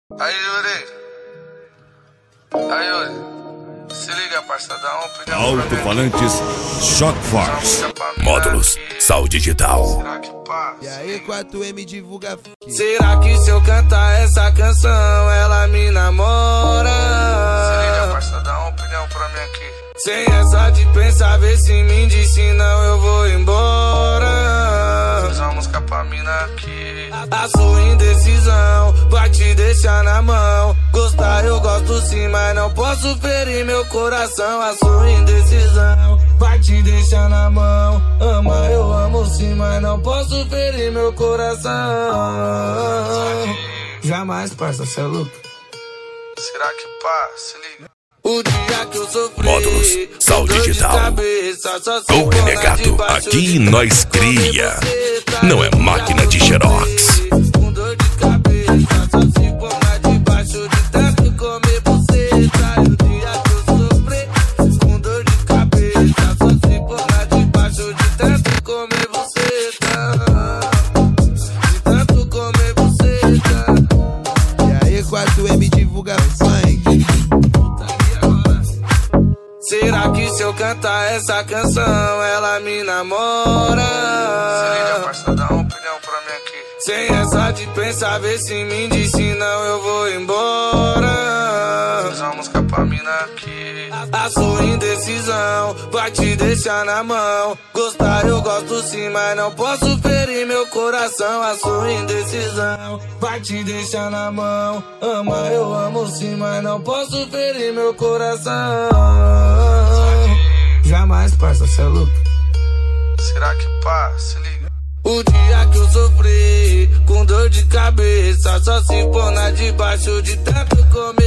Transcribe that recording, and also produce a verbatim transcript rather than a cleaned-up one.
Aí, Yuri. Aí, Yuri. Se liga, parça, dá uma opinião. Alto-falantes Shock Force. Módulos Sal Digital. Será que passa? E aí, quatro M divulga. Será que se eu cantar essa canção ela me namora? Se liga, parça, dá uma opinião pra mim aqui. Sem essa de pensar, vê se me diz, senão eu vou embora. Fiz uma música pra mina aqui. A sua indecisão vai te deixar na mão. Gostar eu gosto sim, mas não posso ferir meu coração. A sua indecisão vai te deixar na mão. Ama eu amo sim, mas não posso ferir meu coração. Jamais, parça, cê é louco. Será que passa? Se liga. O dia que eu sofri, Módulos Sal Digital. O renegado aqui nós cria. Não é máquina de xerox. Com dor de cabeça, só se for lá debaixo de tanto comer buceta. O dia que eu sofri, com dor de cabeça, só se for lá debaixo de tanto comer buceta. De tanto comer buceta. E aí, quatro M divulga funk. Será que se eu cantar essa canção ela me namora? Se liga, parça, dá uma opinião pra mim aqui. Sem essa de pensar, vê se me diz, senão eu vou embora. Fiz uma música pra mina aqui. A sua indecisão vai te deixar na mão. Gostar eu gosto sim, mas não posso ferir meu coração. A sua indecisão vai te deixar na mão. Ama eu amo sim, mas não posso ferir meu coração. Jamais, parça, cê é louco. Será que passa? Se liga. O dia que eu sofri, com dor de cabeça, só se for na debaixo de tanto comer